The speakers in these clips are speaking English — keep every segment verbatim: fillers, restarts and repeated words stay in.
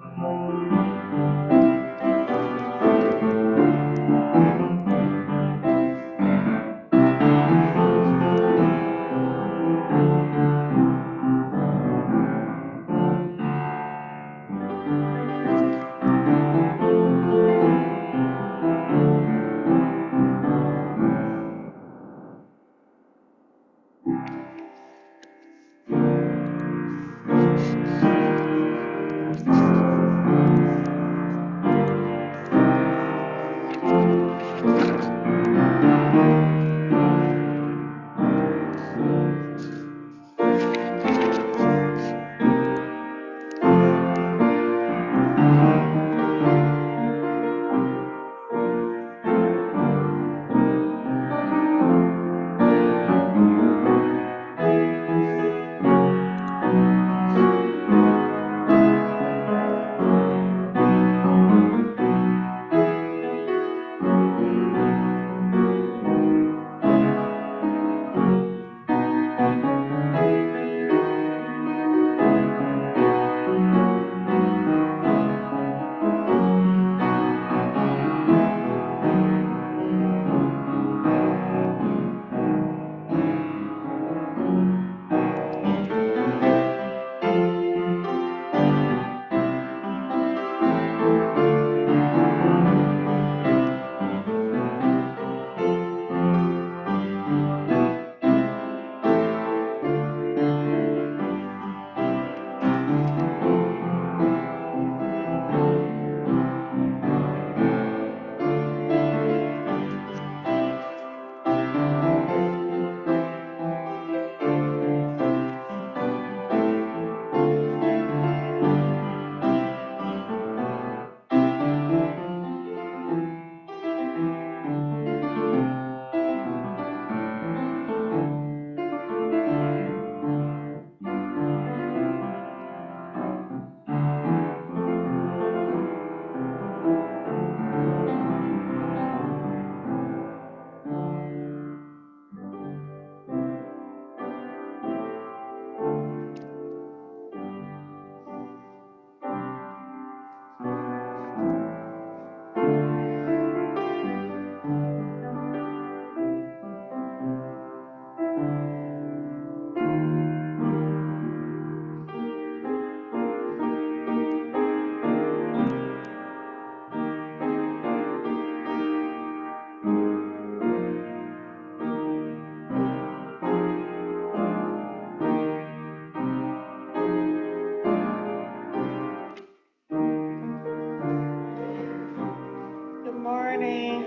Good morning.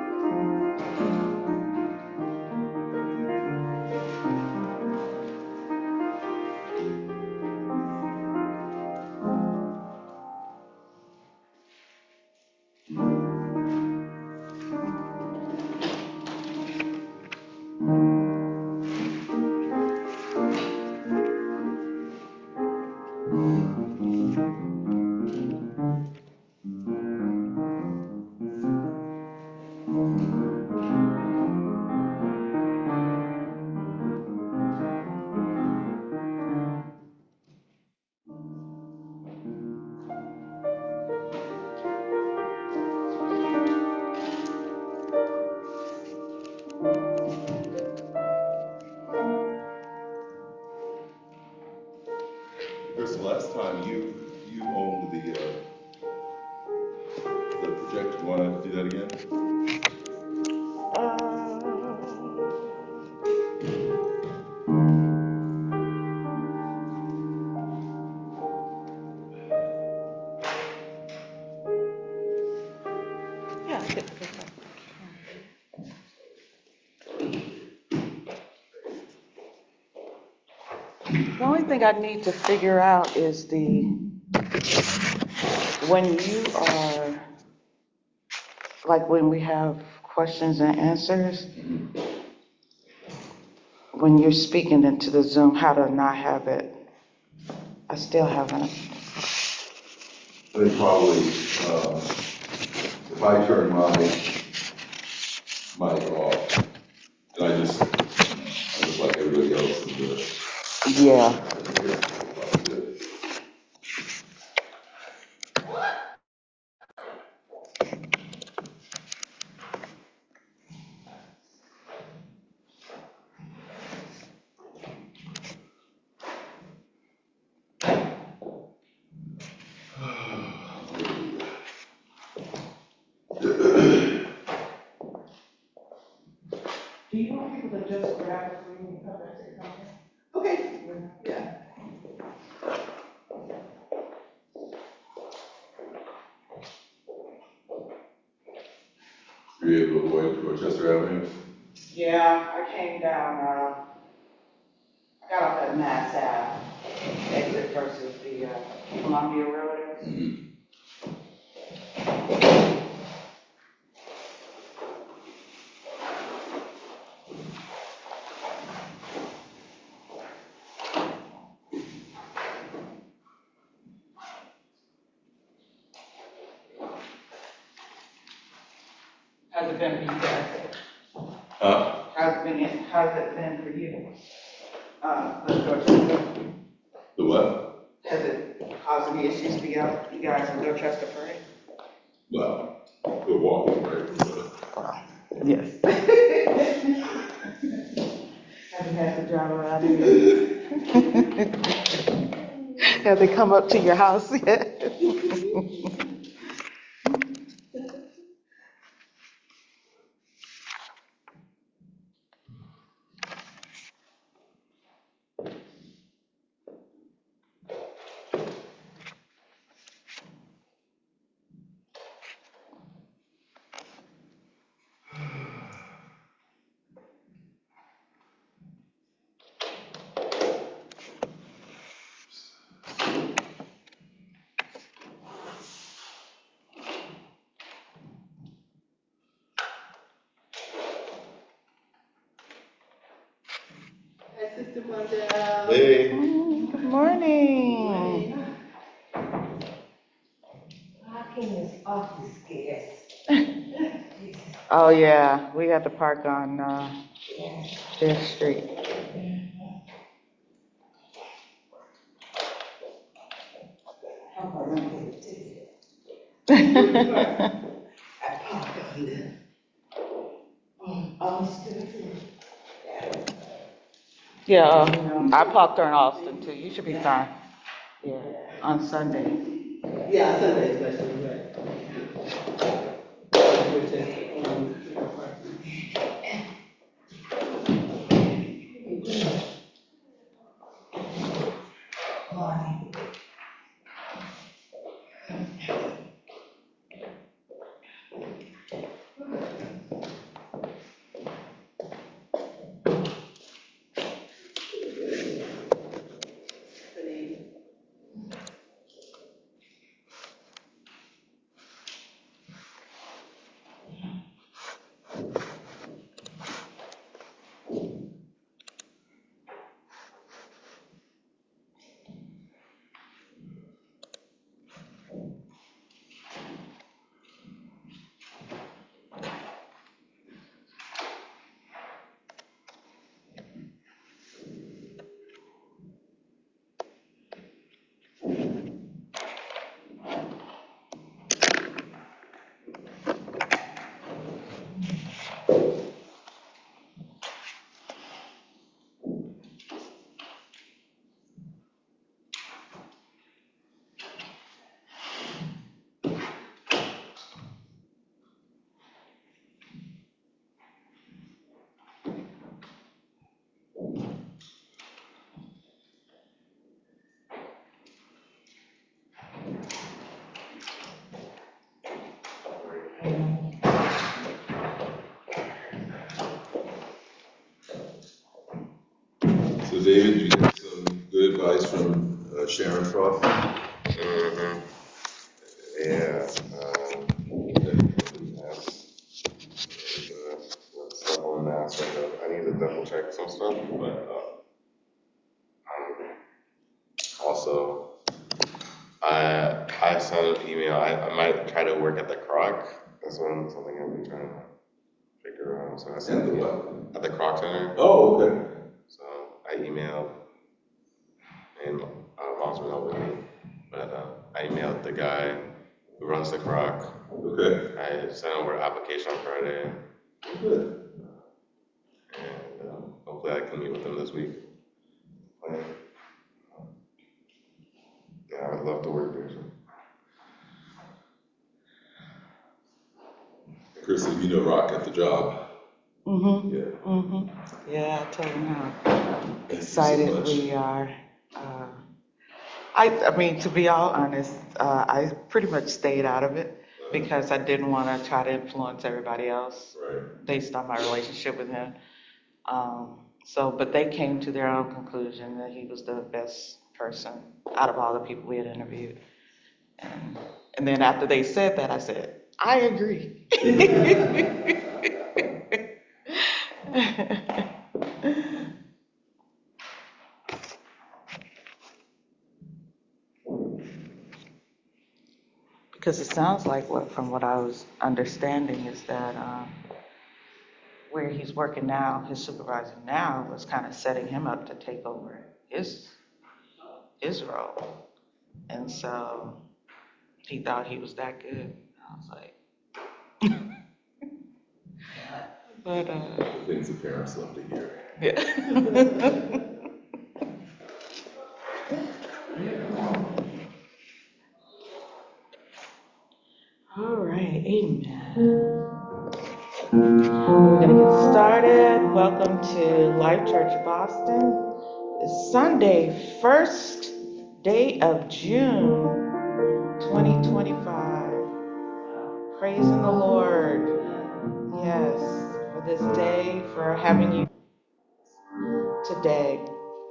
Chris, the last time you you owned the uh, the projector, you want to do that again? Uh, yeah. Good, good, good. The only thing I need to figure out is the, when you are, like when we have questions and answers, when you're speaking into the Zoom, how to not have it. I still haven't. Then probably, uh, if I turn my mic off, and I just, I just like everybody else to do it. Yeah. I think that's probably good. just grab it when you come back to the company. Okay, yeah. Were you able to avoid Rochester Avenue? Yeah, I came down, uh, I got off at Mass Ave, exit versus the, uh, Columbia Road is. Mm-hmm. How's it been for you guys? Huh? How's it been, how's it been for you? Uh, the Dorchester, The what? has it caused any issues for you, you guys in Dorchester Parade? Well, we're walking, right? So, Yes. Haven't had to drive around either. Have they come up to your house yet? Hi, Sister Blondell. Hey. Good morning. Parking is awfully scarce. Oh, yeah, we had to park on, uh, Fifth Street. How about I get a ticket? I parked on the, on Austin. Yeah, uh, I parked there in Austin too, you should be fine. Yeah, on Sunday. Yeah, Sunday especially, right. Dorchester, um, Morning. So David, you get some good advice from uh, Sharon Frost? Mm-hmm. Yeah. Um, yes. Uh, what's up on that? So I need to double check some stuff, but uh, um, also I I sent an email. I, I might try to work at the Croc. That's one something I've been trying to figure out. So I sent At the an what? email at the Croc Center. Oh, okay. So I emailed, and uh, mom's been helping me, but uh, I emailed the guy who runs the Croc. Okay. I sent over an application on Friday, Good. and um, hopefully I can meet with him this week. Like, yeah, I'd love to work there. So. Chris, if you know Rock at the job. Mm-hmm, Yeah. mm-hmm. Yeah, I told him how Thank you so excited much. we are. Uh, I, I mean, to be all honest, uh, I pretty much stayed out of it because I didn't want to try to influence everybody else Right. based on my relationship with him. Um, so, but they came to their own conclusion that he was the best person out of all the people we had interviewed. And, and then after they said that, I said, I agree. Because it sounds like what, from what I was understanding, is that um, where he's working now, his supervisor now, was kind of setting him up to take over his his role, and so he thought he was that good. I was like, but uh, The things that parents love to hear. yeah. All right, amen. We're gonna get started. Welcome to Life Church Boston. It's Sunday, first day of June, twenty twenty-five. Praising the Lord. Yes, for this day, for having you today.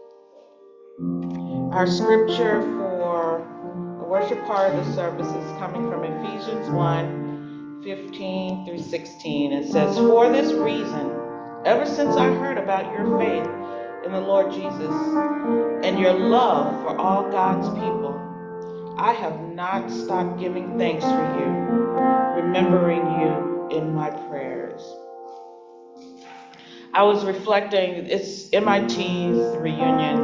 Our scripture for the worship part of the service is coming from Ephesians one, fifteen through sixteen. It says, "For this reason, ever since I heard about your faith in the Lord Jesus and your love for all God's people, I have not stopped giving thanks for you, remembering you in my prayers." I was reflecting, it's M I T's reunion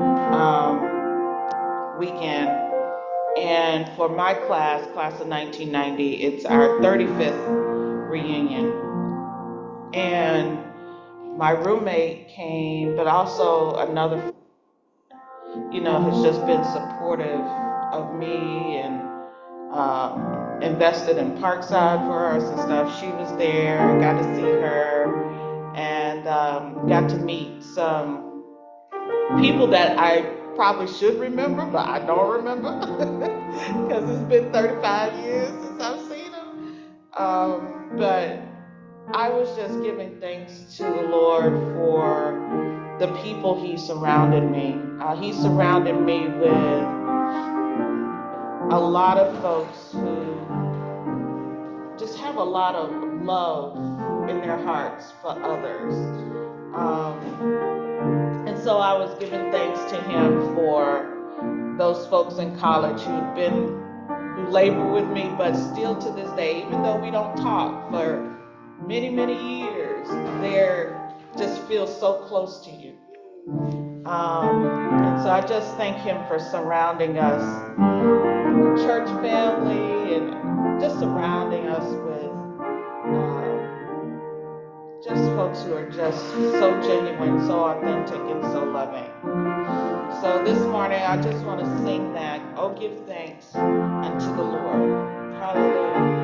um, weekend, and for my class, class of nineteen ninety, it's our thirty-fifth reunion. And my roommate came, but also another, you know, has just been supportive of me and um, invested in Parkside for us and stuff. She was there, got to see her, and um, got to meet some people that I probably should remember, but I don't remember because it's been thirty-five years since I've seen them. Um, but I was just giving thanks to the Lord for the people He surrounded me. Uh, he surrounded me with a lot of folks who just have a lot of love in their hearts for others. Um, and so I was giving thanks to Him for those folks in college who've been, who labor with me, but still to this day, even though we don't talk for many, many years, they're just feel so close to you. Um, and so I just thank Him for surrounding us, church family, and just surrounding us with um, just folks who are just so genuine, so authentic, and so loving. So this morning, I just want to sing that, "Oh, give thanks unto the Lord." Hallelujah.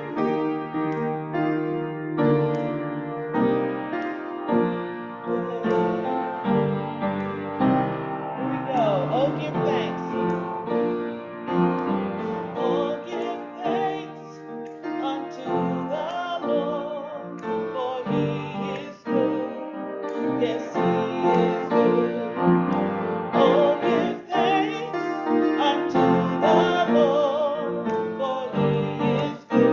Here we go. Oh, give thanks. Oh, give thanks unto the Lord, for He is good. Yes, He is good. Oh, give thanks unto the Lord, for He is good.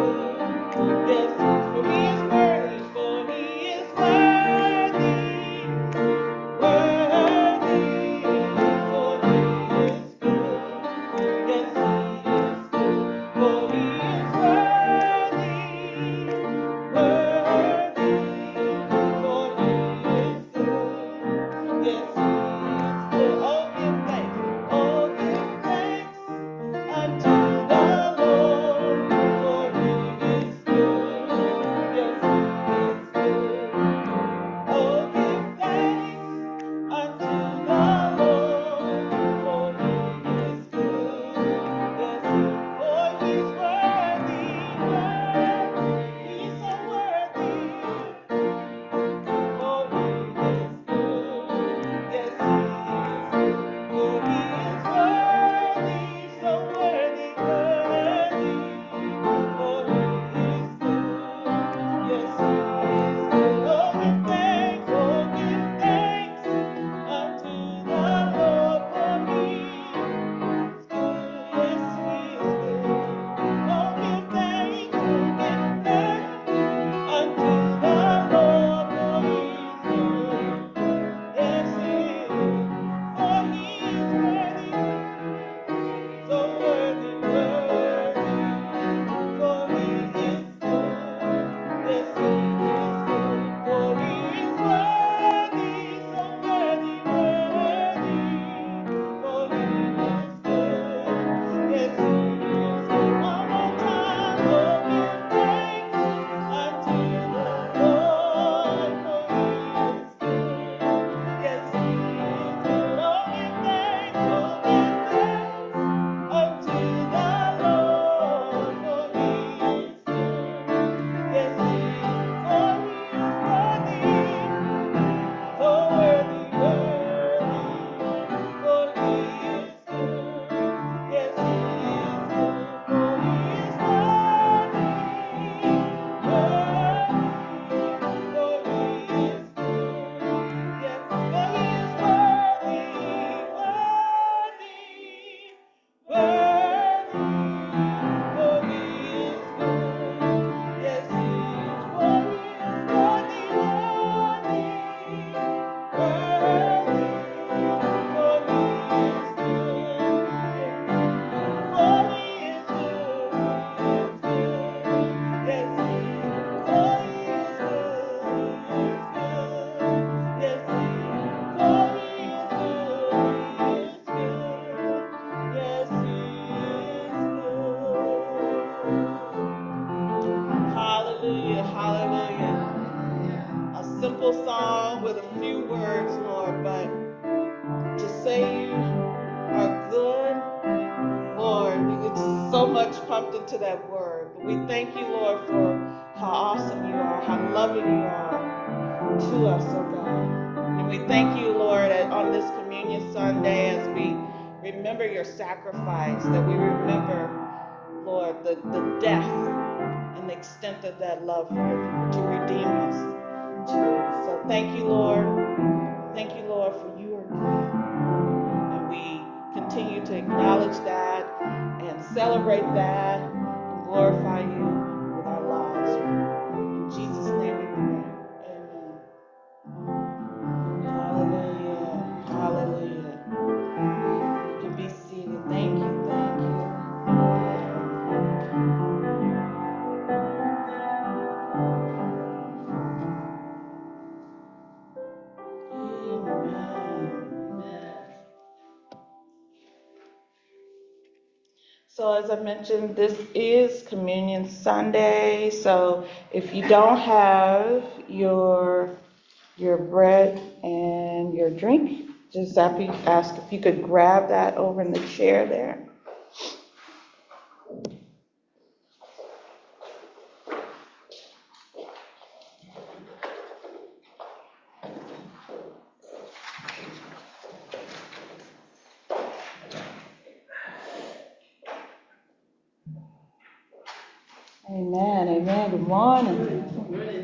to that word. But we thank you, Lord, for how awesome you are, how loving you are to us, oh God. And we thank you, Lord, that on this Communion Sunday, as we remember your sacrifice, that we remember, Lord, the, the death and the extent of that love for your, to redeem us. To, so thank you, Lord. Thank you, Lord, for you are good. And we continue to acknowledge that and celebrate that and glorify you with our lives. In Jesus' name we pray. Amen. Hallelujah. Hallelujah. You can be seated. Thank you. Thank you. So as I mentioned, this is Communion Sunday. So if you don't have your your bread and your drink, just ask if you could grab that over in the chair there. Amen. Amen. Good morning. Good morning.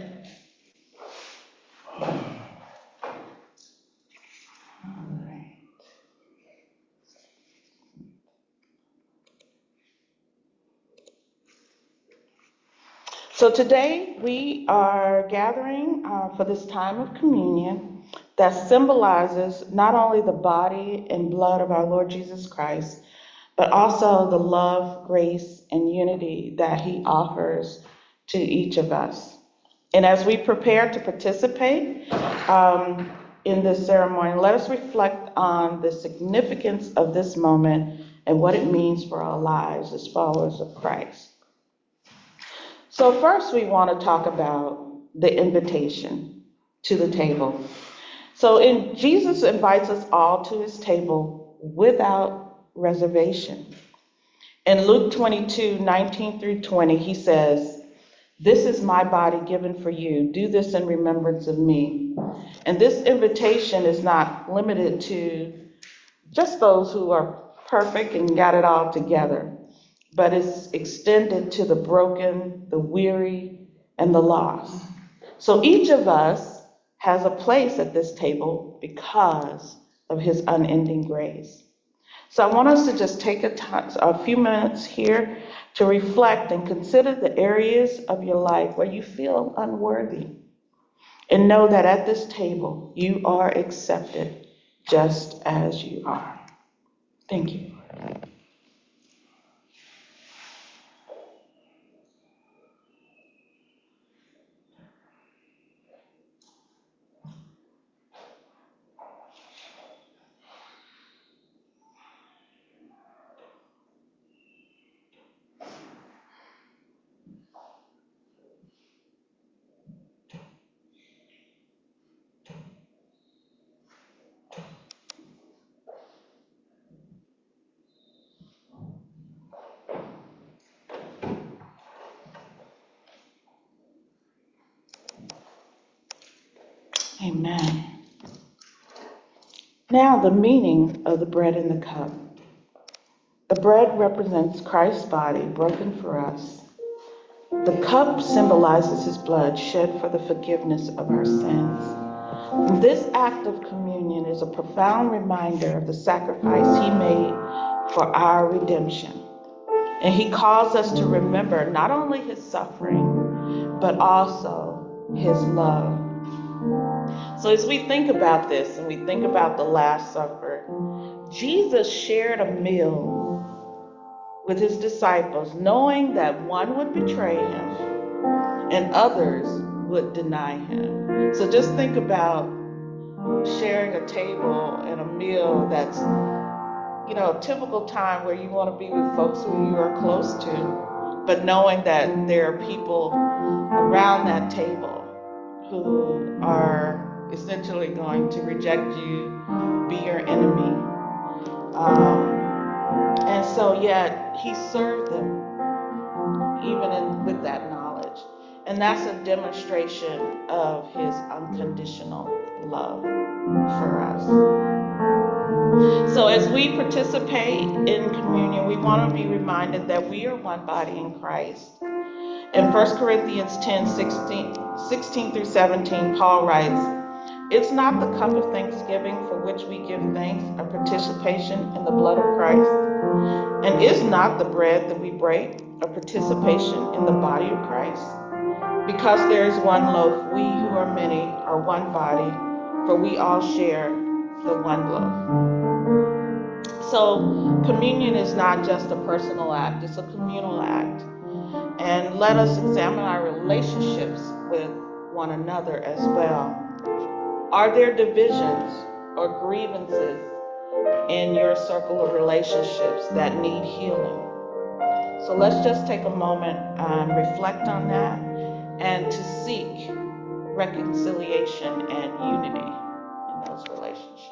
So today we are gathering uh, for this time of communion that symbolizes not only the body and blood of our Lord Jesus Christ, but also the love, grace, and unity that he offers to each of us. And as we prepare to participate um, in this ceremony, let us reflect on the significance of this moment and what it means for our lives as followers of Christ. So first we want to talk about the invitation to the table. So in, Jesus invites us all to his table without reservation. In Luke twenty-two, nineteen through twenty, he says, "This is my body given for you. Do this in remembrance of me." And this invitation is not limited to just those who are perfect and got it all together, but it's extended to the broken, the weary, and the lost. So each of us has a place at this table because of his unending grace. So I want us to just take a, time, a few minutes here to reflect and consider the areas of your life where you feel unworthy. And know that at this table, you are accepted just as you are. Thank you. Amen. Now, the meaning of the bread and the cup. The bread represents Christ's body broken for us. The cup symbolizes his blood shed for the forgiveness of our sins. This act of communion is a profound reminder of the sacrifice he made for our redemption. And he calls us to remember not only his suffering, but also his love. So as we think about this and we think about the Last Supper, Jesus shared a meal with his disciples, knowing that one would betray him and others would deny him. So just think about sharing a table and a meal that's, you know, a typical time where you want to be with folks who you are close to, but knowing that there are people around that table who are essentially going to reject you, be your enemy. Um, and so yet he served them even in, with that knowledge. And that's a demonstration of his unconditional love for us. So as we participate in communion, we want to be reminded that we are one body in Christ. In First Corinthians ten, sixteen, sixteen through seventeen, Paul writes, "It's not the cup of thanksgiving for which we give thanks, a participation in the blood of Christ. And is not the bread that we break a participation in the body of Christ? Because there is one loaf, we who are many are one body, for we all share the one loaf." So communion is not just a personal act, it's a communal act. And let us examine our relationships with one another as well. Are there divisions or grievances in your circle of relationships that need healing? So let's just take a moment and reflect on that and to seek reconciliation and unity in those relationships.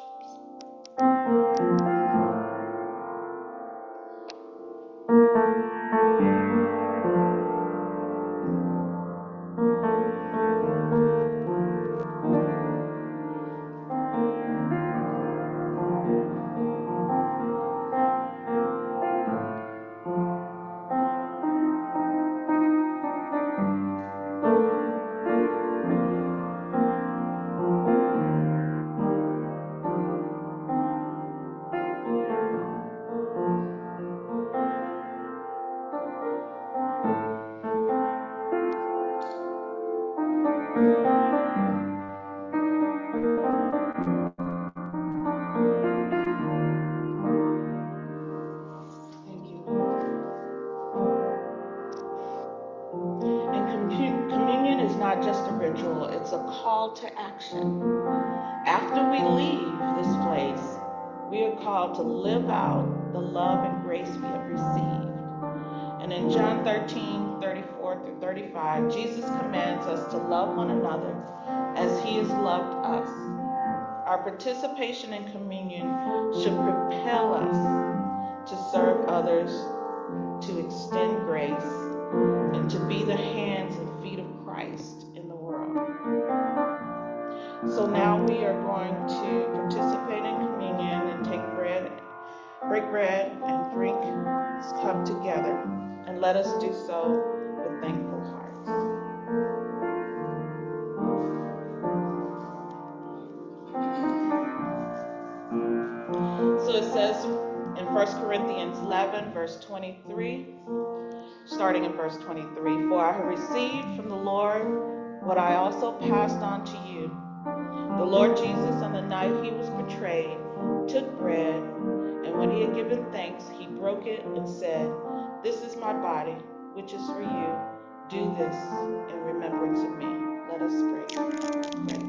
Communion is not just a ritual, it's a call to action. After we leave this place, we are called to live out the love and grace we have received. And in John thirteen, thirty-four through thirty-five, Jesus commands us to love one another as he has loved us. Our participation in communion should propel us to serve others, to extend grace, and to be the hands and feet of Christ in the world. So now we are going to participate in communion and take bread, break bread and drink this cup together. And let us do so with thankful hearts. So it says in First Corinthians eleven, verse twenty-three, starting in verse twenty-three, "For I have received from the Lord what I also passed on to you. The Lord Jesus, on the night he was betrayed, took bread, and when he had given thanks, he broke it and said, 'This is my body, which is for you. Do this in remembrance of me.'" Let us pray. Pray.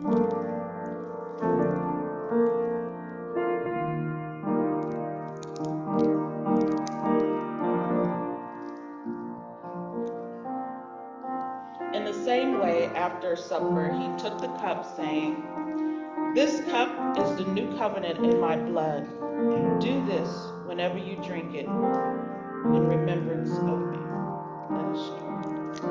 In the same way, after supper, he took the cup, saying, "This cup is the new covenant in my blood. Do this whenever you drink it in remembrance of me." Let us start.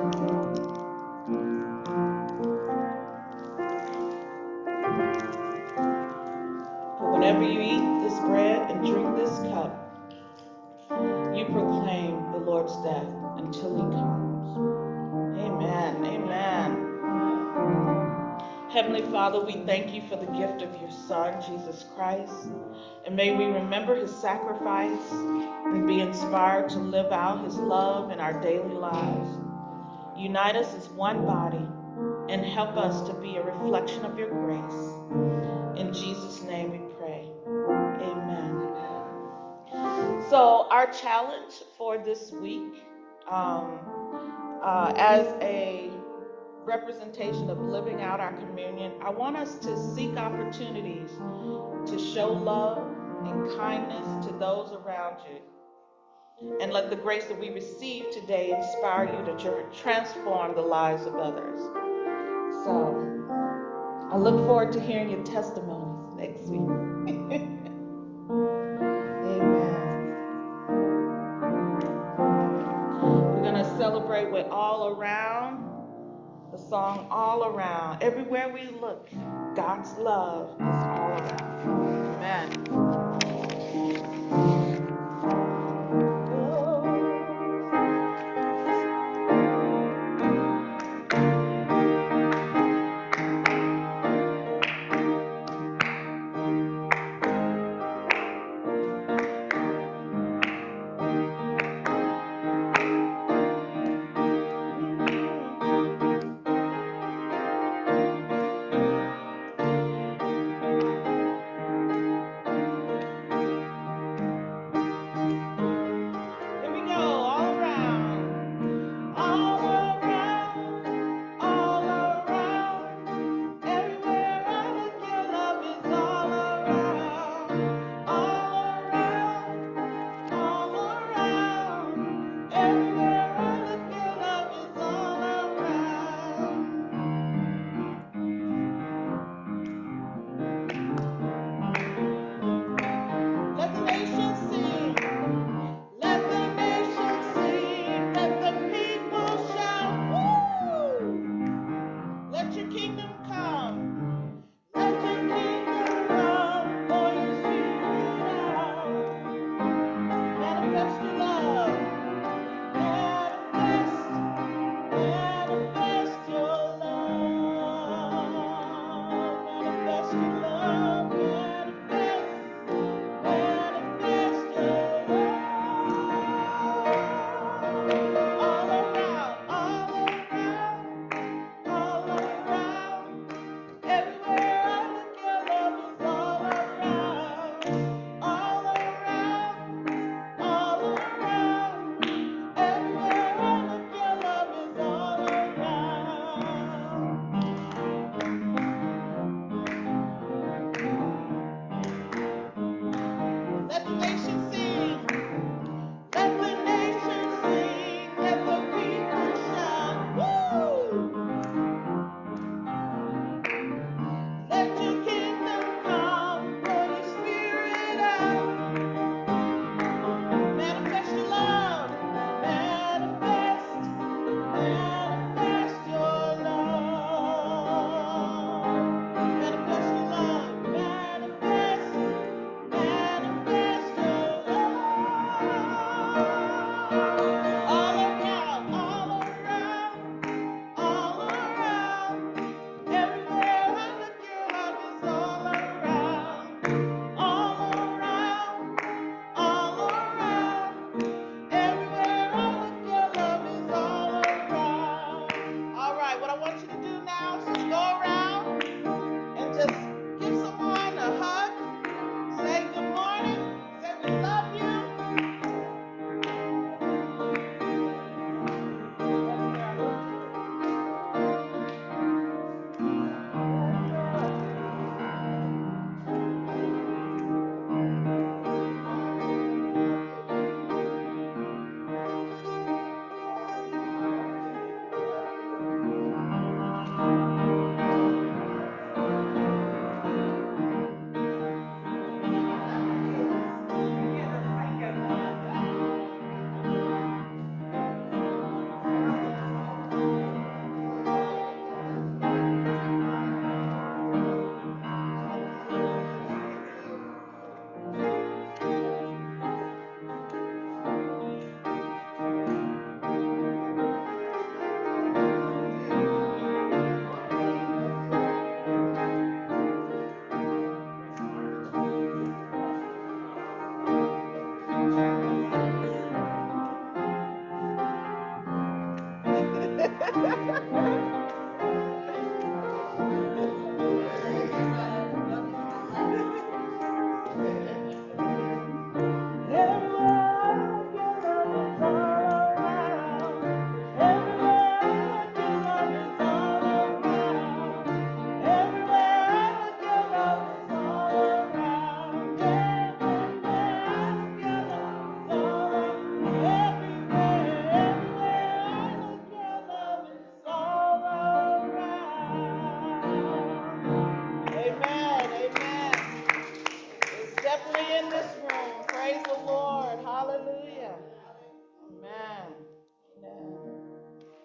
"For whenever you eat this bread and drink this cup, you proclaim the Lord's death until he comes." Amen. Amen. Heavenly Father, we thank you for the gift of your Son, Jesus Christ. And may we remember his sacrifice and be inspired to live out his love in our daily lives. Unite us as one body and help us to be a reflection of your grace. In Jesus' name we pray. Amen. So our challenge for this week, um, uh, as a representation of living out our communion, I want us to seek opportunities to show love and kindness to those around you. And let the grace that we receive today inspire you to transform the lives of others. So I look forward to hearing your testimonies next week. Amen. We're going to celebrate it all around, the song All Around. Everywhere we look, God's love is all around. Amen. Here we go, all around, all around, all around. Everywhere I look, your love is all around, all around, all around. Everywhere I look, your love is all around. Let the nations sing. Let the nations sing. Let the people shout. Woo! Let your kingdom come. Let your kingdom come. For your spirit out. Manifest your love. Manifest. Manifest your love. Manifest your love. Manifest. Manifest your love. All around, all around, all around. Everywhere I look, your love is all around. All around, all around. Everywhere I look, your love is all around. Let the nations sing. Let the nations sing. Let the people shout. Woo! Let your kingdom come. Pour your spirit out. Manifest your love. Manifest. Manifest your love. Manifest your love. Manifest. Manifest your love. All around, all around, all around. Everywhere I look, your love is all around. All around, all around. Everywhere I look, your love is all around. All right, what I want you to do now is just go around and just give someone a hug. Say good morning. Say we love you. Definitely in this room. Praise the Lord. Hallelujah. Amen. Amen.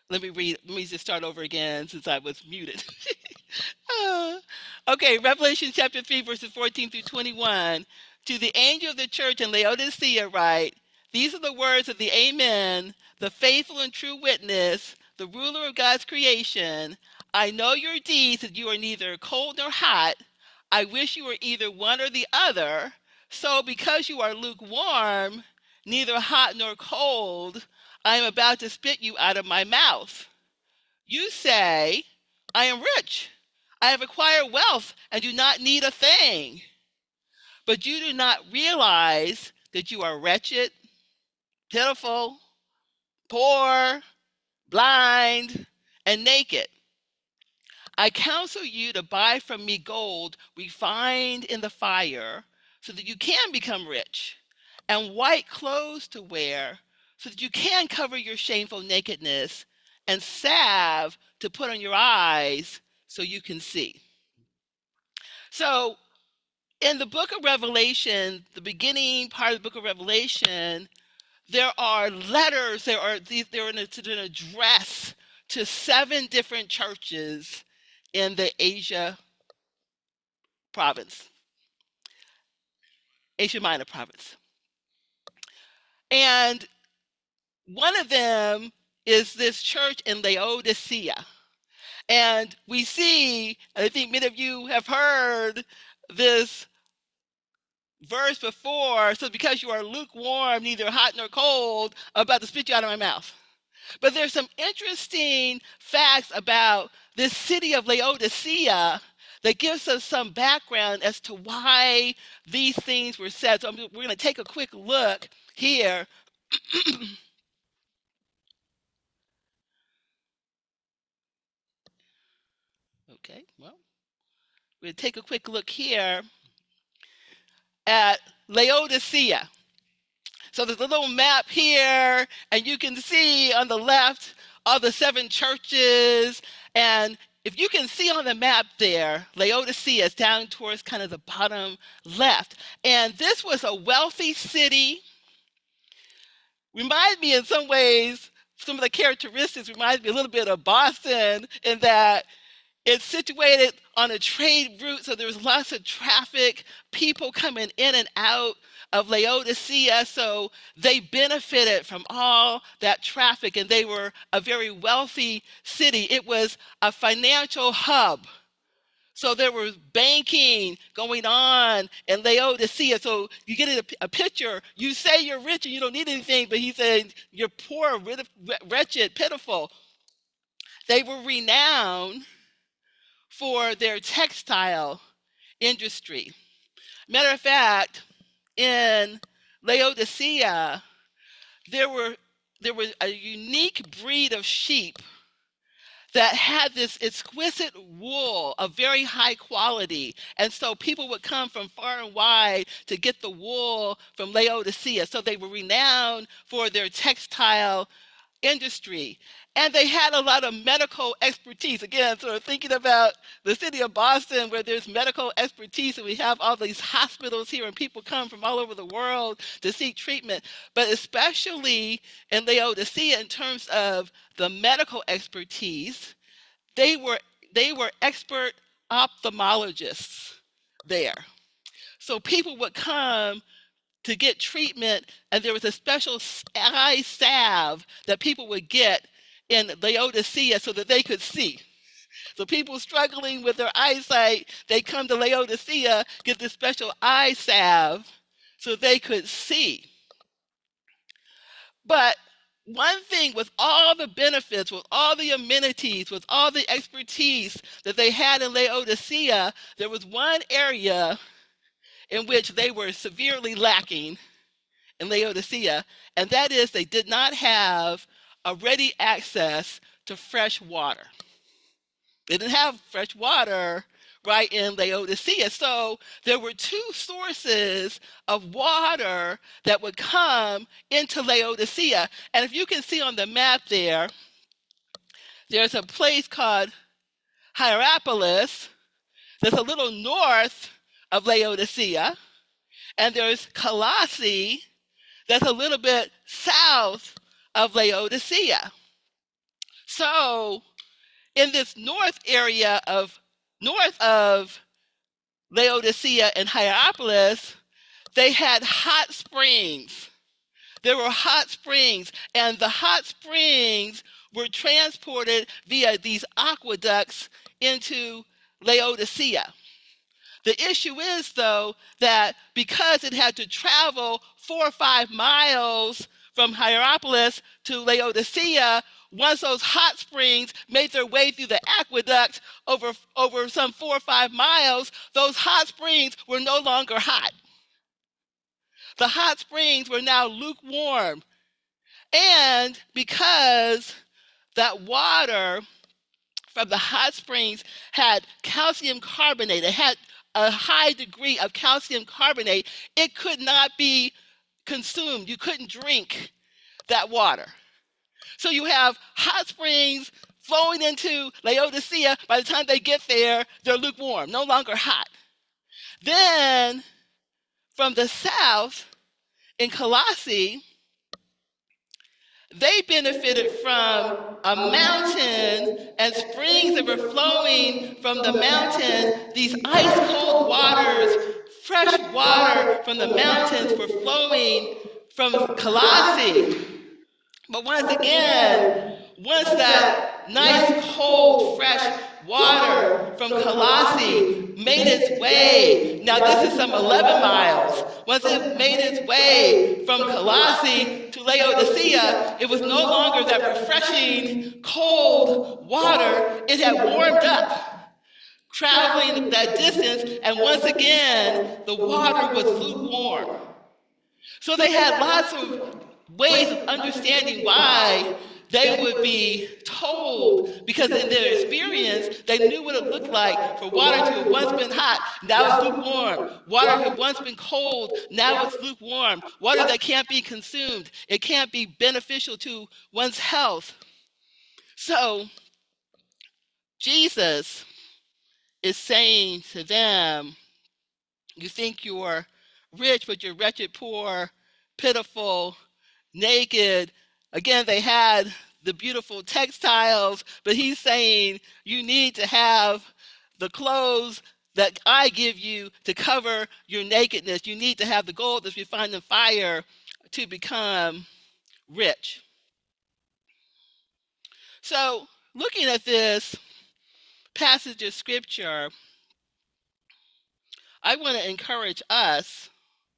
Let me read. Let me just start over again since I was muted. Uh, okay, Revelation chapter three, verses fourteen through twenty-one. To the angel of the church in Laodicea write, these are the words of the Amen, the faithful and true witness, the ruler of God's creation. I know your deeds, that you are neither cold nor hot. I wish you were either one or the other. So because you are lukewarm, neither hot nor cold, I am about to spit you out of my mouth. You say, I am rich. I have acquired wealth and do not need a thing. But you do not realize that you are wretched, pitiful, poor, blind, and naked. I counsel you to buy from me gold refined in the fire, so that you can become rich, and white clothes to wear, so that you can cover your shameful nakedness, and salve to put on your eyes, so you can see. So, in the book of Revelation, the beginning part of the book of Revelation, there are letters, there are these, there are an, an address to seven different churches in the Asia province, Asia Minor province. And one of them is this church in Laodicea. And we see, and I think many of you have heard this verse before, so because you are lukewarm, neither hot nor cold, I'm about to spit you out of my mouth. But there's some interesting facts about this city of Laodicea that gives us some background as to why these things were said. So I'm, we're going to take a quick look here. Okay, well, we're going to take a quick look here at Laodicea. So there's a little map here, and you can see on the left all the seven churches. And if you can see on the map there, Laodicea is down towards kind of the bottom left. And this was a wealthy city. Reminds me in some ways, some of the characteristics reminds me a little bit of Boston in that it's situated on a trade route, so there was lots of traffic, people coming in and out of Laodicea, so they benefited from all that traffic, and they were a very wealthy city. It was a financial hub. So there was banking going on in Laodicea. So you get a, a picture, you say you're rich and you don't need anything, but he said you're poor, wretched, pitiful. They were renowned for their textile industry. Matter of fact, in Laodicea, there were there was a unique breed of sheep that had this exquisite wool of very high quality. And so people would come from far and wide to get the wool from Laodicea. So they were renowned for their textile industry. And they had a lot of medical expertise. Again, sort of thinking about the city of Boston where there's medical expertise and we have all these hospitals here and people come from all over the world to seek treatment. But especially in Laodicea, in terms of the medical expertise, they were, they were expert ophthalmologists there. So people would come to get treatment, and there was a special eye salve that people would get in Laodicea so that they could see. So people struggling with their eyesight, they come to Laodicea, get this special eye salve so they could see. But one thing, with all the benefits, with all the amenities, with all the expertise that they had in Laodicea, there was one area in which they were severely lacking in Laodicea, and that is they did not have a ready access to fresh water. They didn't have fresh water right in Laodicea. So there were two sources of water that would come into Laodicea. And if you can see on the map there, there's a place called Hierapolis that's a little north of Laodicea. And there's Colossae that's a little bit south of Laodicea. So in this north area of north of Laodicea and Hierapolis, they had hot springs. There were hot springs, and the hot springs were transported via these aqueducts into Laodicea. The issue is, though, that because it had to travel four or five miles from Hierapolis to Laodicea, once those hot springs made their way through the aqueduct over, over some four or five miles, those hot springs were no longer hot. The hot springs were now lukewarm. And because that water from the hot springs had calcium carbonate, it had a high degree of calcium carbonate, it could not be consumed. You couldn't drink that water. So you have hot springs flowing into Laodicea. By the time they get there, they're lukewarm, no longer hot. Then from the south, in Colossae, they benefited from a mountain and springs that were flowing from the mountain. These ice-cold waters, fresh water from the mountains were flowing from Colossae. But once again, once that nice, cold, fresh water from Colossae made its way, now this is some eleven miles, once it made its way from Colossae to Laodicea, it was no longer that refreshing, cold water. It had warmed up, traveling that distance, and once again, the water was lukewarm. So they had lots of ways of understanding why they would be told, because in their experience, they knew what it looked like for water to have once been hot, now it's lukewarm. Water had once been cold, now it's lukewarm. Water that can't be consumed, it can't be beneficial to one's health. So Jesus is saying to them, you think you're rich, but you're wretched, poor, pitiful, naked. Again, they had the beautiful textiles, but he's saying you need to have the clothes that I give you to cover your nakedness. You need to have the gold that's refined in fire to become rich. So, looking at this passage of scripture, I want to encourage us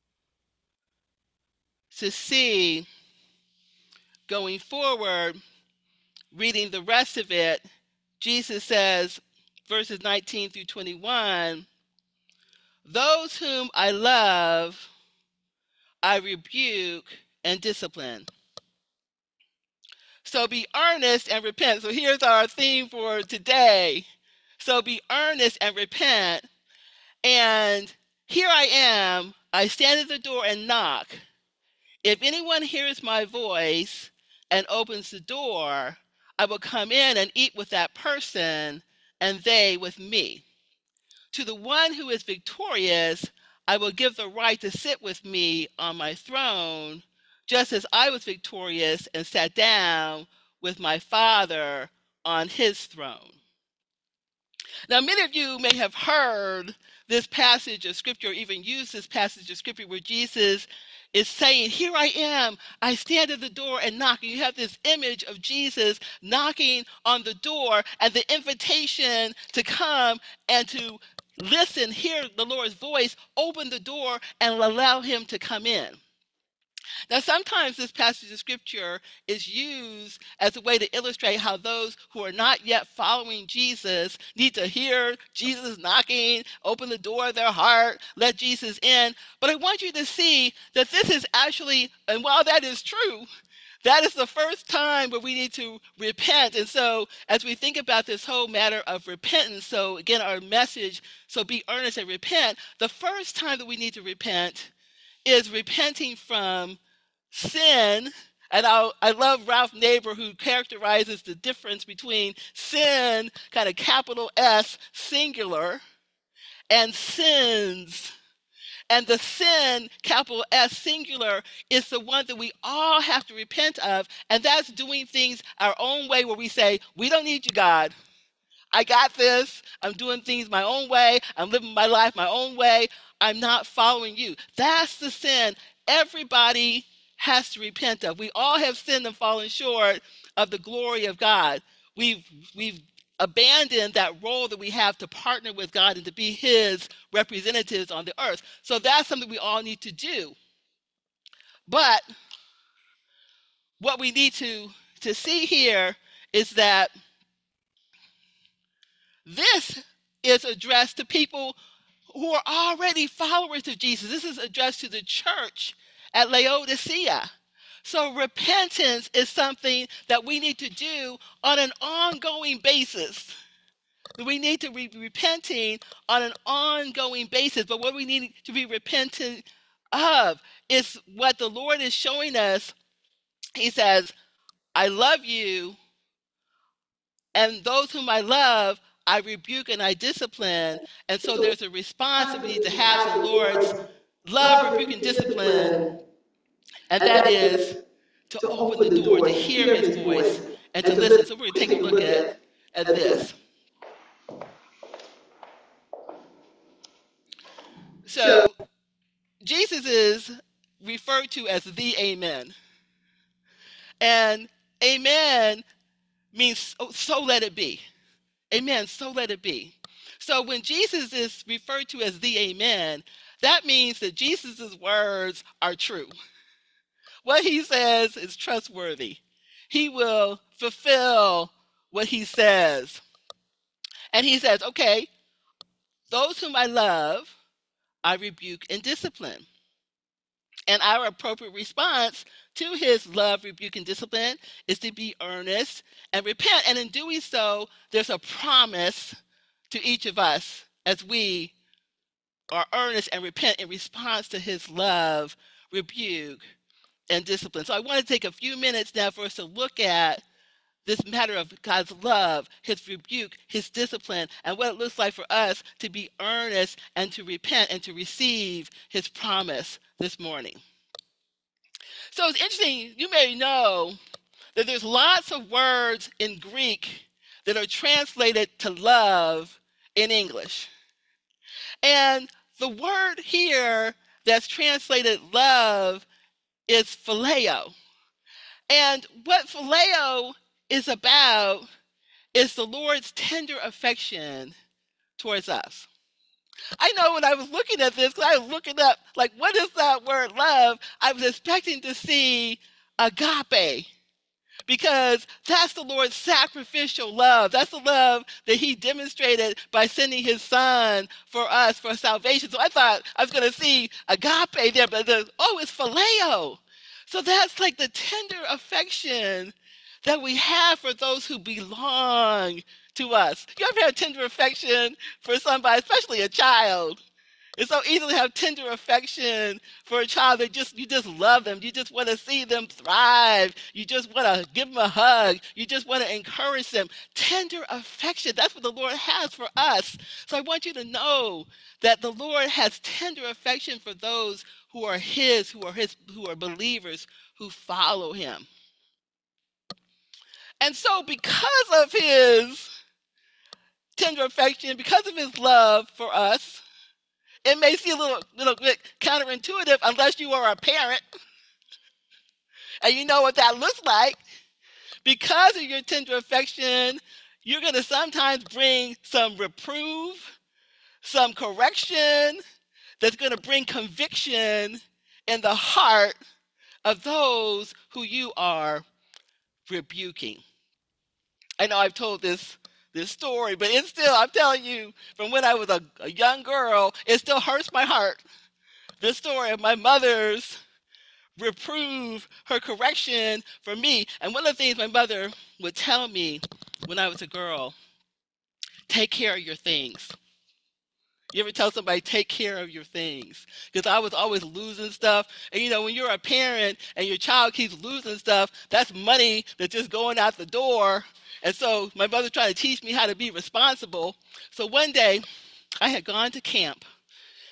to see, going forward, reading the rest of it, Jesus says, verses nineteen through twenty-one, those whom I love, I rebuke and discipline. So be earnest and repent. So here's our theme for today. So be earnest and repent. And here I am, I stand at the door and knock. If anyone hears my voice and opens the door, I will come in and eat with that person, and they with me. To the one who is victorious, I will give the right to sit with me on my throne, just as I was victorious and sat down with my Father on his throne. Now, many of you may have heard this passage of scripture, or even used this passage of scripture where Jesus is saying, here I am, I stand at the door and knock. And you have this image of Jesus knocking on the door and the invitation to come and to listen, hear the Lord's voice, open the door and allow him to come in. Now, sometimes this passage of scripture is used as a way to illustrate how those who are not yet following Jesus need to hear Jesus knocking, open the door of their heart, let Jesus in. But I want you to see that this is actually, and while that is true, that is the first time where we need to repent. And so as we think about this whole matter of repentance, so again, our message, so be earnest and repent, the first time that we need to repent is repenting from sin. And I, I love Ralph Neighbor, who characterizes the difference between sin, kind of capital S, singular, and sins. And the sin, capital S singular, is the one that we all have to repent of. And that's doing things our own way, where we say, we don't need you, God. I got this. I'm doing things my own way. I'm living my life my own way. I'm not following you. That's the sin everybody has to repent of. We all have sinned and fallen short of the glory of God. We've, we've abandoned that role that we have to partner with God and to be his representatives on the earth. So that's something we all need to do. But what we need to, to see here is that this is addressed to people who are already followers of Jesus. This is addressed to the church at Laodicea. So repentance is something that we need to do on an ongoing basis. We need to be repenting on an ongoing basis. But what we need to be repentant of is what the Lord is showing us. He says, I love you, and those whom I love, I rebuke and I discipline. And so there's a response that we need to have to the Lord's love, rebuke, and discipline. And that is to open the door, to hear his voice, and to listen. So we're going to take a look at, at this. So Jesus is referred to as the Amen. And Amen means, oh, so let it be. Amen, so let it be. So when Jesus is referred to as the Amen, that means that Jesus' words are true. What he says is trustworthy. He will fulfill what he says. And he says, okay, those whom I love, I rebuke and discipline. And our appropriate response to his love, rebuke, and discipline is to be earnest and repent. And in doing so, there's a promise to each of us as we are earnest and repent in response to his love, rebuke, and discipline. So I want to take a few minutes now for us to look at this matter of God's love, his rebuke, his discipline, and what it looks like for us to be earnest and to repent and to receive his promise this morning. So it's interesting, you may know that there's lots of words in Greek that are translated to love in English. And the word here that's translated love is phileo. And what phileo is about is the Lord's tender affection towards us. I know when I was looking at this, because I was looking up, like, what is that word love? I was expecting to see agape, because that's the Lord's sacrificial love. That's the love that he demonstrated by sending his son for us for salvation. So I thought I was going to see agape there, but the, oh, it's phileo. So that's like the tender affection that we have for those who belong to us. You ever have tender affection for somebody, especially a child? It's so easy to have tender affection for a child that just you just love them. You just want to see them thrive. You just want to give them a hug. You just want to encourage them. Tender affection. That's what the Lord has for us. So I want you to know that the Lord has tender affection for those who are his, who are his, who are believers, who follow him. And so because of his tender affection, because of his love for us, it may seem a little, little bit counterintuitive unless you are a parent and you know what that looks like. Because of your tender affection, you're going to sometimes bring some reproof, some correction that's going to bring conviction in the heart of those who you are rebuking. I know I've told this this story, but it's still, I'm telling you, from when I was a, a young girl, it still hurts my heart. The story of my mother's reproof, her correction for me. And one of the things my mother would tell me when I was a girl, take care of your things. You ever tell somebody, take care of your things? Because I was always losing stuff. And, you know, when you're a parent and your child keeps losing stuff, that's money that's just going out the door. And so my mother tried to teach me how to be responsible. So one day I had gone to camp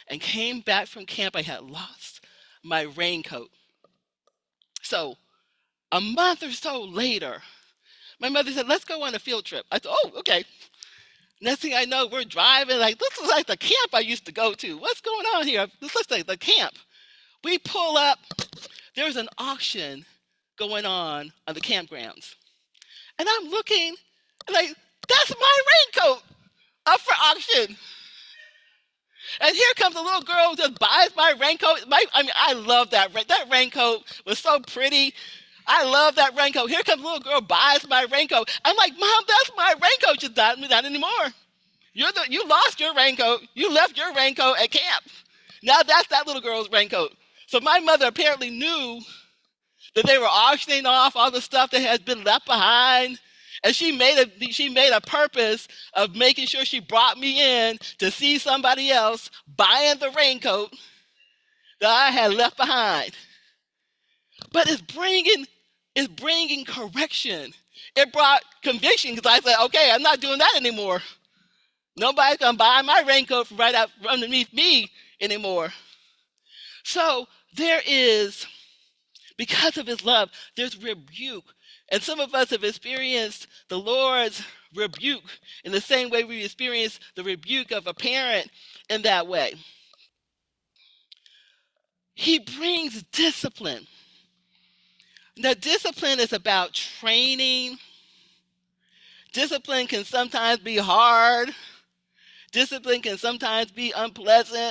and came back from camp. I had lost my raincoat. So a month or so later, my mother said, let's go on a field trip. I said, oh, okay. Next thing I know, we're driving. Like, this is like the camp I used to go to. What's going on here? This looks like the camp. We pull up. There's an auction going on on the campgrounds. And I'm looking, like, that's my raincoat up for auction. And here comes a little girl who just buys my raincoat. My, I mean, I love that. That raincoat was so pretty. I love that raincoat. Here comes a little girl, buys my raincoat. I'm like, Mom, that's my raincoat. She's not, not anymore. You're the, you lost your raincoat. You left your raincoat at camp. Now that's that little girl's raincoat. So my mother apparently knew that they were auctioning off all the stuff that had been left behind. And she made a she made a purpose of making sure she brought me in to see somebody else buying the raincoat that I had left behind. But it's bringing it's bringing correction. It brought conviction because I said, okay, I'm not doing that anymore. Nobody's gonna buy my raincoat from right out from underneath me anymore. So there is, because of his love, there's rebuke. And some of us have experienced the Lord's rebuke in the same way we experience the rebuke of a parent in that way. He brings discipline. Now, discipline is about training. Discipline can sometimes be hard. Discipline can sometimes be unpleasant.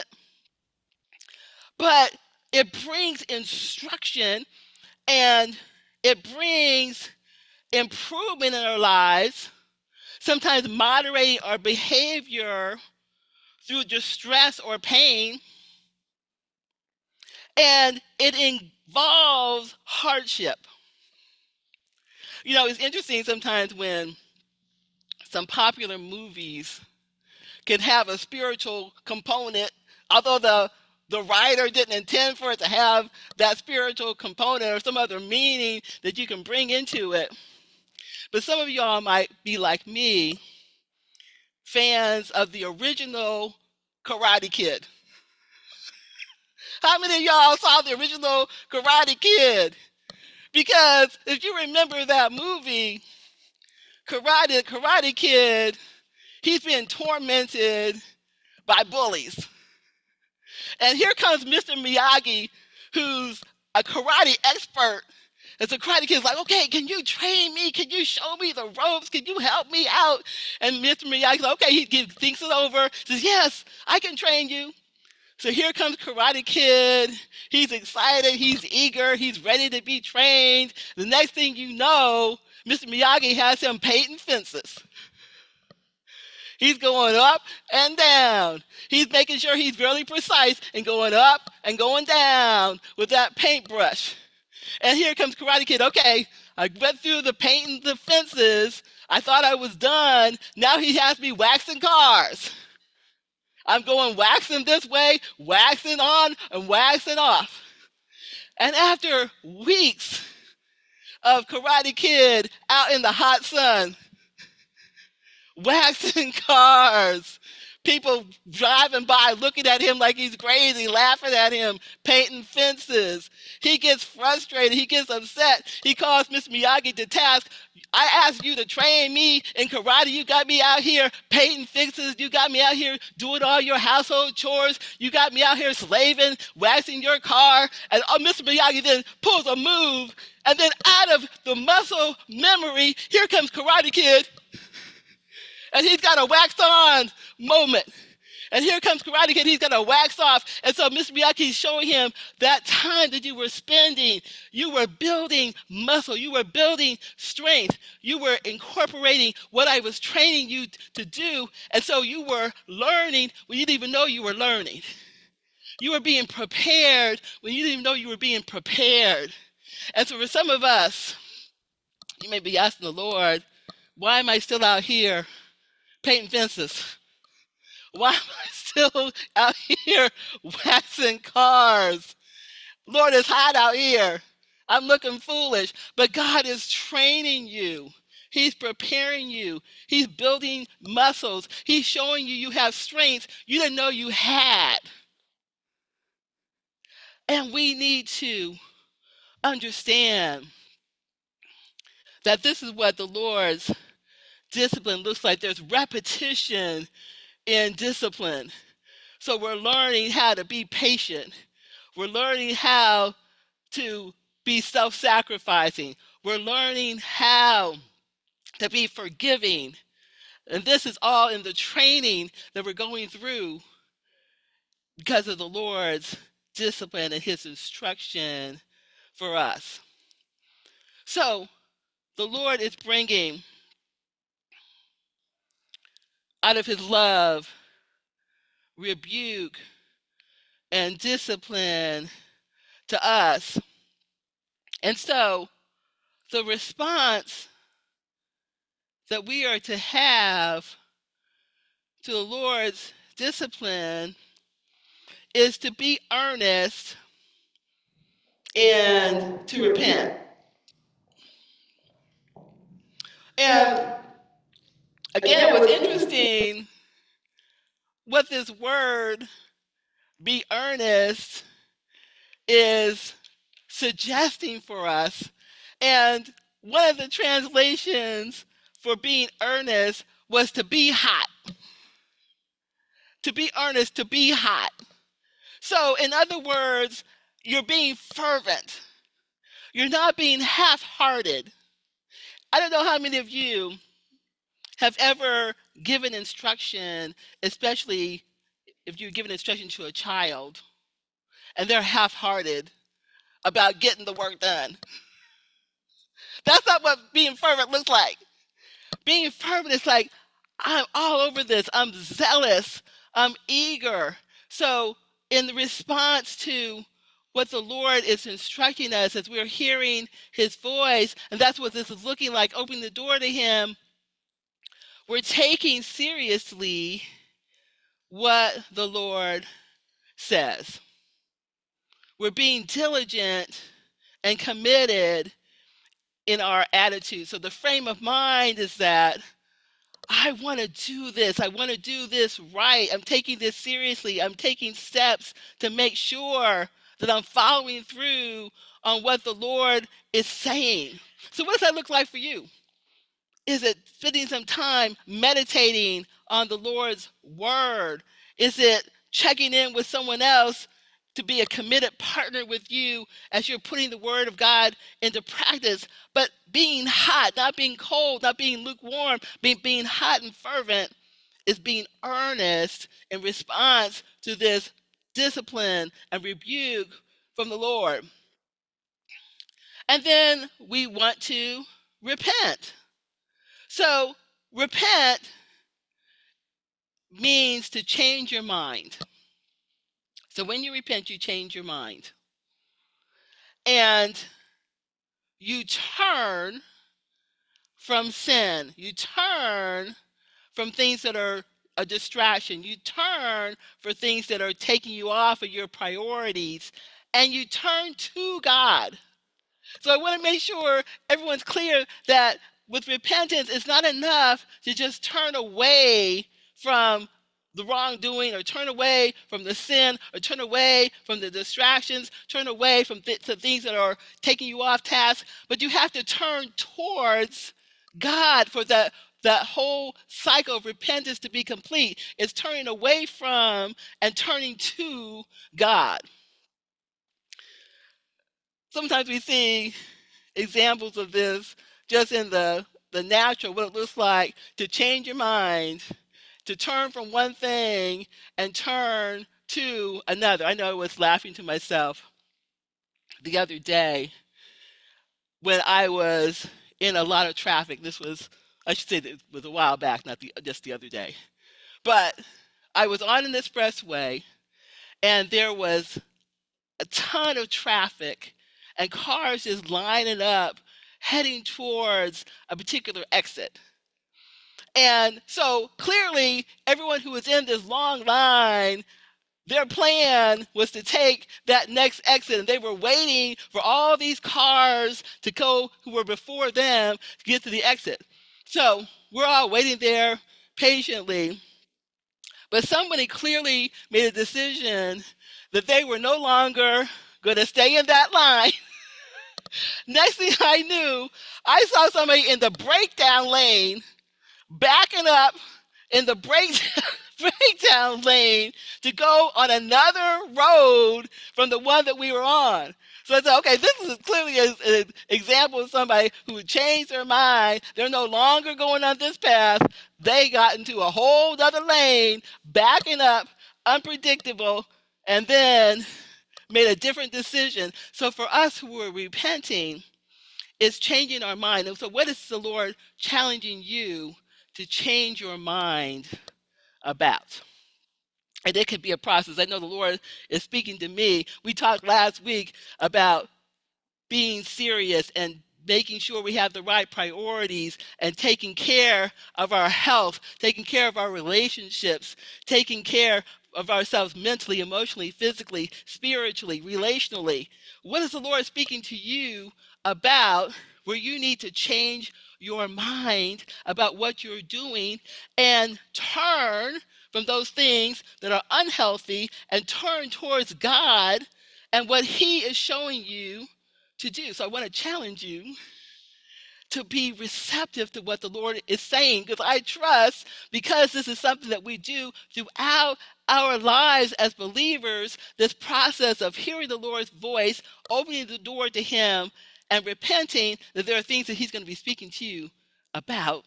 But it brings instruction and it brings improvement in our lives, sometimes moderating our behavior through distress or pain. And it involves hardship. You know, it's interesting sometimes when some popular movies can have a spiritual component, although the the writer didn't intend for it to have that spiritual component or some other meaning that you can bring into it. But some of y'all might be like me, fans of the original Karate Kid. How many of y'all saw the original Karate Kid? Because if you remember that movie, Karate, Karate Kid, he's been tormented by bullies. And here comes Mister Miyagi, who's a karate expert. And so Karate Kid's like, okay, can you train me? Can you show me the ropes? Can you help me out? And Mister Miyagi's like, okay, he gives, thinks it over, says, yes, I can train you. So here comes Karate Kid. He's excited, he's eager, he's ready to be trained. The next thing you know, Mister Miyagi has him painting fences. He's going up and down. He's making sure he's really precise and going up and going down with that paintbrush. And here comes Karate Kid. Okay, I went through the painting the fences. I thought I was done. Now he has me waxing cars. I'm going waxing this way, waxing on, and waxing off. And after weeks of Karate Kid out in the hot sun, waxing cars, people driving by looking at him like he's crazy, laughing at him, painting fences. He gets frustrated. He gets upset. He calls Mister Miyagi to task. I asked you to train me in karate. You got me out here painting fences. You got me out here doing all your household chores. You got me out here slaving, waxing your car. And oh, Mister Miyagi then pulls a move. And then out of the muscle memory, here comes Karate Kid. And he's got a wax on moment. And here comes Karate Kid, he's got a wax off. And so Mister Miyagi is showing him that time that you were spending, you were building muscle, you were building strength, you were incorporating what I was training you to do. And so you were learning when you didn't even know you were learning. You were being prepared when you didn't even know you were being prepared. And so for some of us, you may be asking the Lord, why am I still out here painting fences? Why am I still out here waxing cars? Lord, it's hot out here. I'm looking foolish. But God is training you. He's preparing you. He's building muscles. He's showing you you have strength you didn't know you had. And we need to understand that this is what the Lord's discipline looks like. There's repetition in discipline. So we're learning how to be patient. We're learning how to be self-sacrificing. We're learning how to be forgiving. And this is all in the training that we're going through because of the Lord's discipline and his instruction for us. So the Lord is bringing out of his love, rebuke, and discipline to us. And so the response that we are to have to the Lord's discipline is to be earnest and to repent. And again, what's interesting, what this word, be earnest, is suggesting for us. And one of the translations for being earnest was to be hot. To be earnest, to be hot. So, in other words, you're being fervent. You're not being half-hearted. I don't know how many of you have ever given instruction, especially if you're giving instruction to a child, and they're half-hearted about getting the work done. That's not what being fervent looks like. Being fervent is like, I'm all over this. I'm zealous. I'm eager. So in the response to what the Lord is instructing us as we're hearing his voice, and that's what this is looking like, opening the door to him, we're taking seriously what the Lord says. We're being diligent and committed in our attitude. So the frame of mind is that I want to do this. I want to do this right. I'm taking this seriously. I'm taking steps to make sure that I'm following through on what the Lord is saying. So what does that look like for you? Is it spending some time meditating on the Lord's word? Is it checking in with someone else to be a committed partner with you as you're putting the word of God into practice? But being hot, not being cold, not being lukewarm, being, being hot and fervent is being earnest in response to this discipline and rebuke from the Lord. And then we want to repent. So repent means to change your mind. So when you repent, you change your mind. And you turn from sin. You turn from things that are a distraction. You turn for things that are taking you off of your priorities. And you turn to God. So I want to make sure everyone's clear that with repentance, it's not enough to just turn away from the wrongdoing, or turn away from the sin, or turn away from the distractions, turn away from th- the things that are taking you off task, but you have to turn towards God for that, that whole cycle of repentance to be complete. It's turning away from and turning to God. Sometimes we see examples of this just in the, the natural, what it looks like to change your mind, to turn from one thing and turn to another. I know I was laughing to myself the other day when I was in a lot of traffic. This was, I should say it was a while back, not the, just the other day. But I was on an expressway and there was a ton of traffic and cars just lining up heading towards a particular exit. And so clearly, everyone who was in this long line, their plan was to take that next exit, and they were waiting for all these cars to go who were before them to get to the exit. So we're all waiting there patiently. But somebody clearly made a decision that they were no longer Gonna stay in that line. Next thing I knew, I saw somebody in the breakdown lane backing up in the break, breakdown lane to go on another road from the one that we were on. So I said, okay, this is clearly an example of somebody who changed their mind. They're no longer going on this path. They got into a whole other lane, backing up, unpredictable, and then made a different decision. So for us who are repenting, it's changing our mind. And so what is the Lord challenging you to change your mind about? And it could be a process. I know the Lord is speaking to me. We talked last week about being serious and making sure we have the right priorities and taking care of our health, taking care of our relationships, taking care of ourselves mentally, emotionally, physically, spiritually, relationally. What is the Lord speaking to you about where you need to change your mind about what you're doing and turn from those things that are unhealthy and turn towards God and what He is showing you to do? So I want to challenge you to be receptive to what the Lord is saying, because I trust, because this is something that we do throughout our lives as believers, this process of hearing the Lord's voice, opening the door to Him, and repenting, that there are things that He's going to be speaking to you about,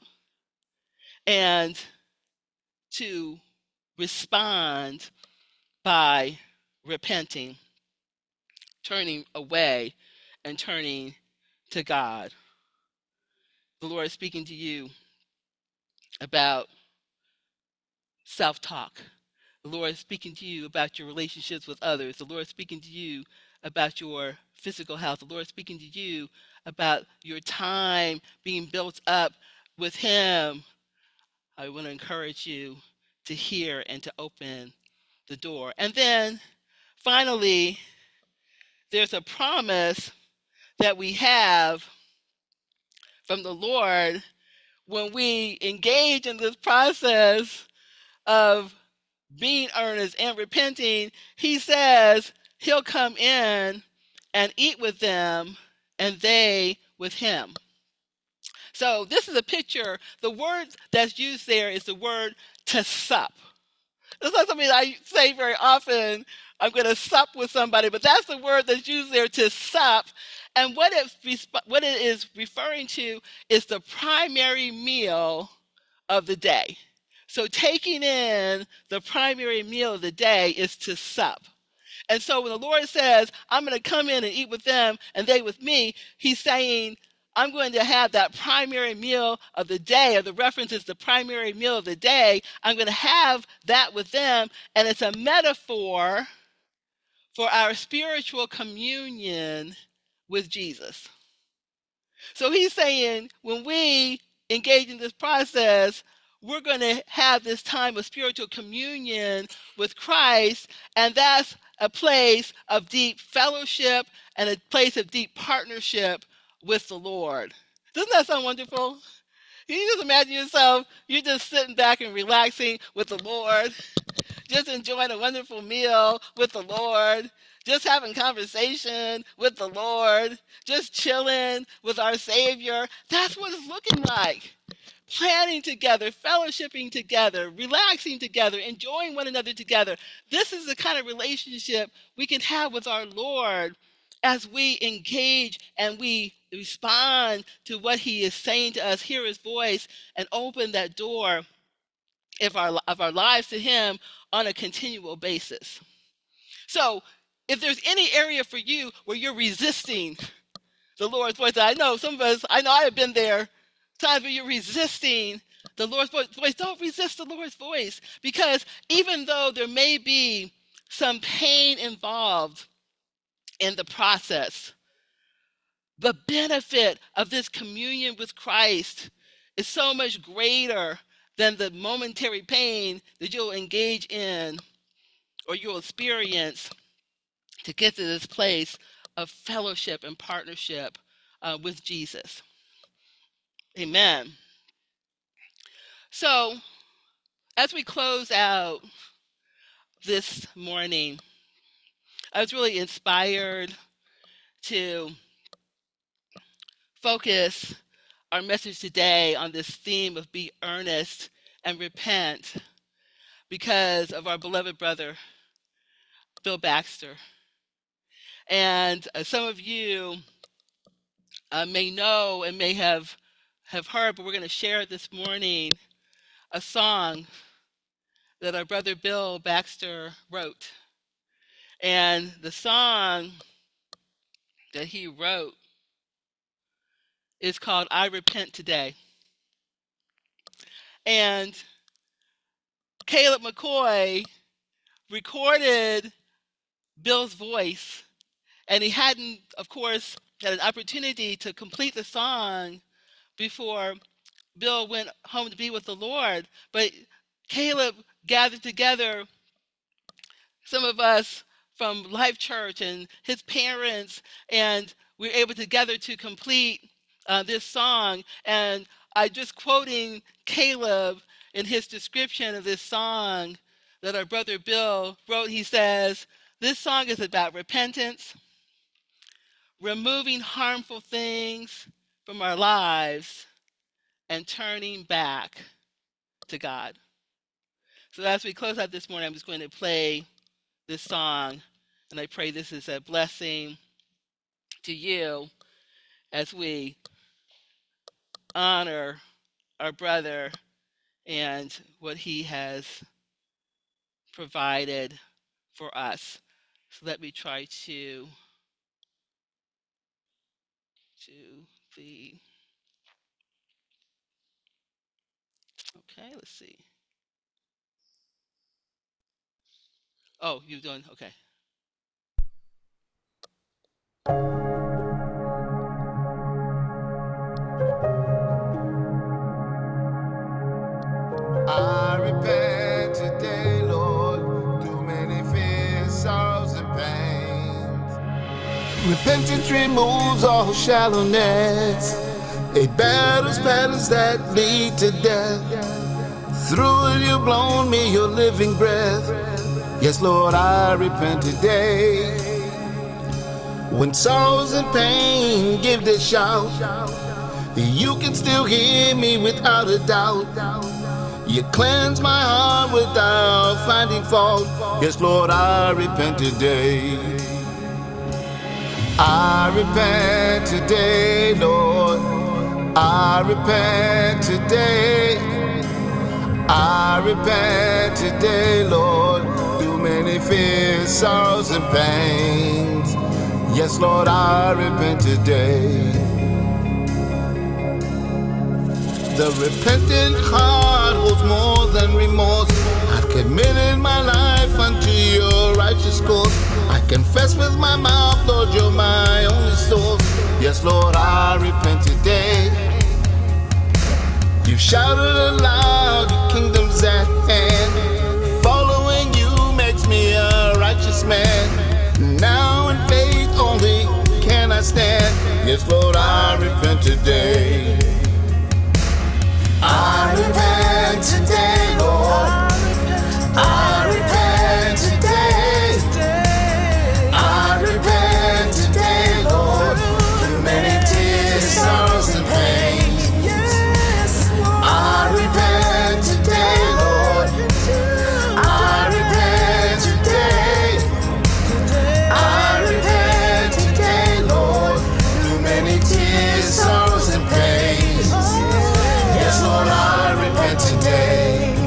and to respond by repenting, turning away, and turning to God. The Lord is speaking to you about self-talk. The Lord is speaking to you about your relationships with others. The Lord is speaking to you about your physical health. The Lord is speaking to you about your time being built up with Him. I want to encourage you to hear and to open the door. And then finally, there's a promise that we have from the Lord when we engage in this process of being earnest and repenting. He says He'll come in and eat with them and they with Him. So this is a picture. The word that's used there is the word to sup. It's not something I say very often. I'm going to sup with somebody, but that's the word that's used there, to sup. And what it, what it is referring to is the primary meal of the day. So taking in the primary meal of the day is to sup. And so when the Lord says, I'm going to come in and eat with them and they with me, He's saying, I'm going to have that primary meal of the day, or the reference is the primary meal of the day. I'm going to have that with them. And it's a metaphor for our spiritual communion with Jesus. So He's saying when we engage in this process, we're going to have this time of spiritual communion with Christ, and that's a place of deep fellowship and a place of deep partnership with the Lord. Doesn't that sound wonderful? Can you just imagine yourself, you're just sitting back and relaxing with the Lord, just enjoying a wonderful meal with the Lord, just having conversation with the Lord, just chilling with our Savior. That's what it's looking like. Planning together, fellowshipping together, relaxing together, enjoying one another together. This is the kind of relationship we can have with our Lord as we engage and we respond to what He is saying to us, hear His voice, and open that door of our, of our lives to Him on a continual basis. So if there's any area for you where you're resisting the Lord's voice, I know some of us, I know I have been there, times where you're resisting the Lord's voice. Don't resist the Lord's voice, because even though there may be some pain involved in the process, the benefit of this communion with Christ is so much greater than the momentary pain that you'll engage in or you'll experience to get to this place of fellowship and partnership uh, with Jesus. Amen. So, as we close out this morning, I was really inspired to focus our message today on this theme of be earnest and repent because of our beloved brother, Bill Baxter. And uh, some of you uh, may know and may have, have heard, but we're going to share this morning a song that our brother Bill Baxter wrote. And the song that he wrote is called I Repent Today. And Caleb McCoy recorded Bill's voice, and he hadn't, of course, had an opportunity to complete the song before Bill went home to be with the Lord. But Caleb gathered together some of us from Life Church and his parents, and we were able together to complete uh, this song. And I just quoting Caleb in his description of this song that our brother Bill wrote. He says, this song is about repentance, removing harmful things from our lives, and turning back to God. So as we close out this morning, I'm just going to play this song, and I pray this is a blessing to you as we honor our brother and what he has provided for us. So let me try to to the okay, let's see. Oh, you're doing okay. I repent today, Lord, through many fears, sorrows, and pains. Repentance removes all shallowness. It batters patterns that lead to death. Through it you've blown me your living breath. Yes, Lord, I repent today. When sorrows and pain give this shout, you can still hear me without a doubt. You cleanse my heart without finding fault. Yes, Lord, I repent today. I repent today, Lord. I repent today. I repent today, Lord, through many fears, sorrows, and pains. Yes, Lord, I repent today. The repentant heart holds more than remorse. I've committed my life unto your righteous cause. I confess with my mouth, Lord, you're my only source. Yes, Lord, I repent today. You've shouted aloud, your kingdom's at hand. Following you makes me a righteous man. Now in faith only can I stand. Yes, Lord, I repent today. I repent today, Lord. I repent today. I repent today, Lord. Through many tears, sorrows, and pains. I repent today, Lord. I repent today. I repent today, Lord. Through many tears, sorrows, and pains. Yes, Lord, I repent today.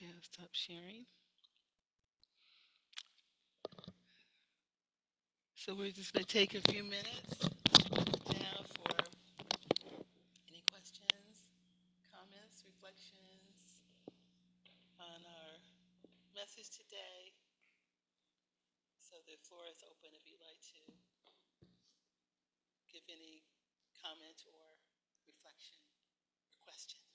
Okay, I'll stop sharing. So we're just going to take a few minutes now for any questions, comments, reflections on our message today. So the floor is open if you'd like to give any comment or reflection or question.